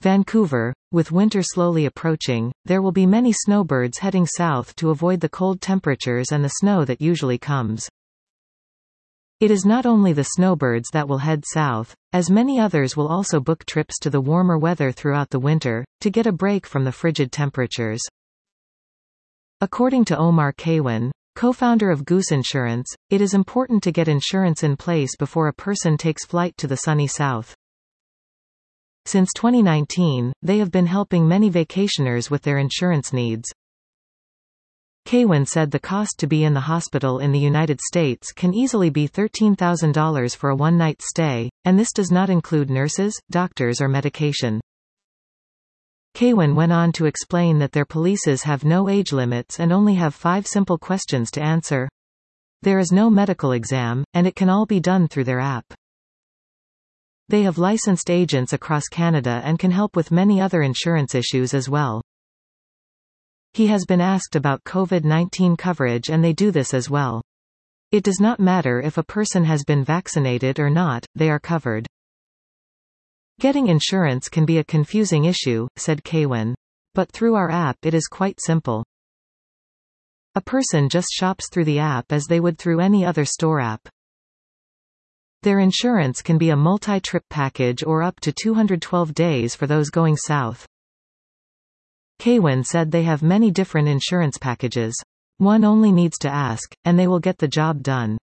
Vancouver. With winter slowly approaching, there will be many snowbirds heading south to avoid the cold temperatures and the snow that usually comes. It is not only the snowbirds that will head south, as many others will also book trips to the warmer weather throughout the winter, to get a break from the frigid temperatures. According to Omar Kaywin, co-founder of Goose Insurance, it is important to get insurance in place before a person takes flight to the sunny south. Since 2019, they have been helping many vacationers with their insurance needs. Kaywin said the cost to be in the hospital in the United States can easily be $13,000 for a one-night stay, and this does not include nurses, doctors or medication. Kaywin went on to explain that their policies have no age limits and only have 5 simple questions to answer. There is no medical exam, and it can all be done through their app. They have licensed agents across Canada and can help with many other insurance issues as well. He has been asked about COVID-19 coverage and they do this as well. It does not matter if a person has been vaccinated or not, they are covered. Getting insurance can be a confusing issue, said Kaywin. But through our app it is quite simple. A person just shops through the app as they would through any other store app. Their insurance can be a multi-trip package or up to 212 days for those going south. Kaywin said they have many different insurance packages. One only needs to ask, and they will get the job done.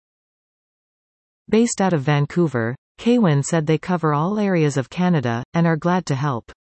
Based out of Vancouver, Kaywin said they cover all areas of Canada, and are glad to help.